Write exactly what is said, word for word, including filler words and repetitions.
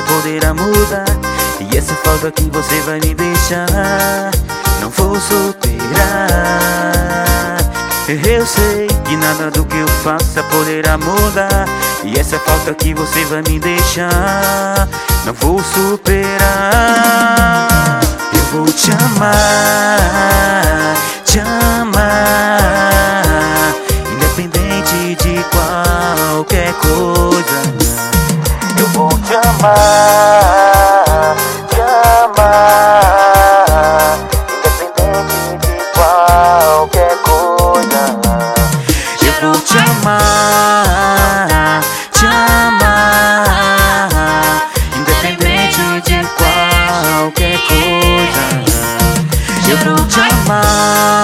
poderá mudar. E essa falta que você vai me deixar, não vou superar. Eu sei que nada do que eu faça poderá mudar. E essa falta que você vai me deixar, não vou superar. Eu vou te amar, te amar, independente de qualquer coisa. Eu vou te amar, te amar, independente de qualquer coisa. Eu vou te amar, te amar, independente de qualquer coisa. Eu vou te amar.